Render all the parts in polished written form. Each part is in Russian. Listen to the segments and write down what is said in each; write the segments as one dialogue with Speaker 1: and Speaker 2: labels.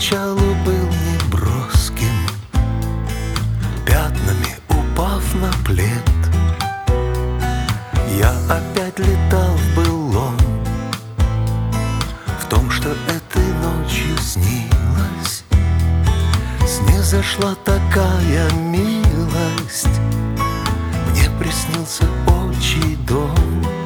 Speaker 1: поначалу был неброским, пятнами упав на плед. Я опять летал в былом, в том, что этой ночью снилось. Снизошла такая милость, мне приснился отчий дом.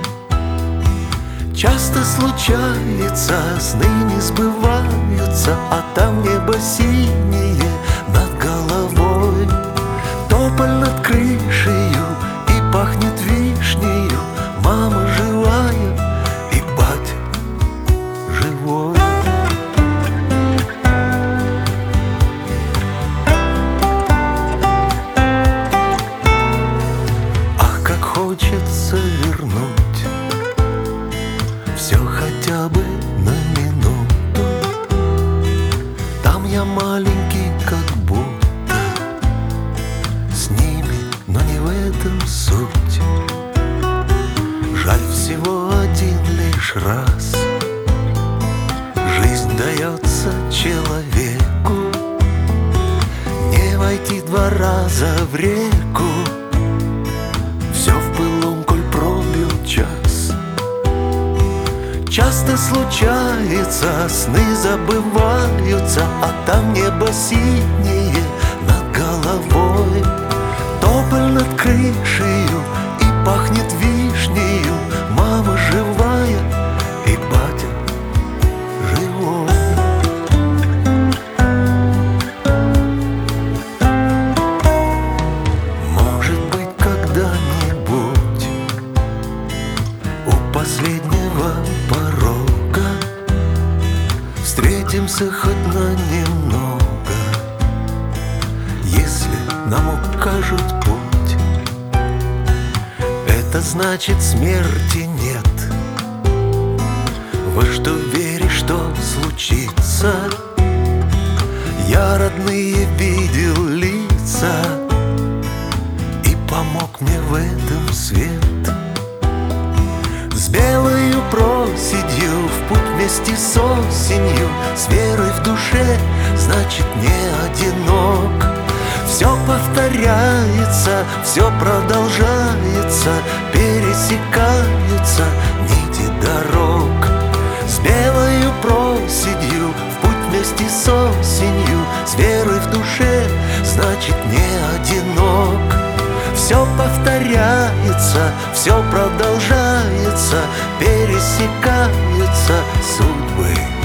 Speaker 1: Часто случается, сны не сбываются, а там небо синее над головой, тополь над крышею и пахнет вишнею. Мама живая и батя живой. Ах, как хочется вернуть все хотя бы на минуту. Там я маленький, как будто с ними, но не в этом суть. Жаль, всего один лишь раз жизнь дается человеку, не войти два раза в реку. Все в пылом, коль пробил час. Часто случается, сны забываются, а там небо синее над головой, тополь над крышею и пахнет вишнею. Мама живая и батя живой. Может быть, когда-нибудь у последнего порога встретимся хоть на немного, если нам укажут путь. Это значит, смерти нет. Во что веришь, что случится? Я родные видел лица, и помог мне в этом свет. С белою проседью в путь вместе с осенью, с верой в душе, значит, не одинок. Все повторяется, все продолжается, пересекаются нити дорог. С белою проседью в путь вместе с осенью, с верой в душе, значит, не одинок. Все повторяется, все продолжается, пересекаются судьбы.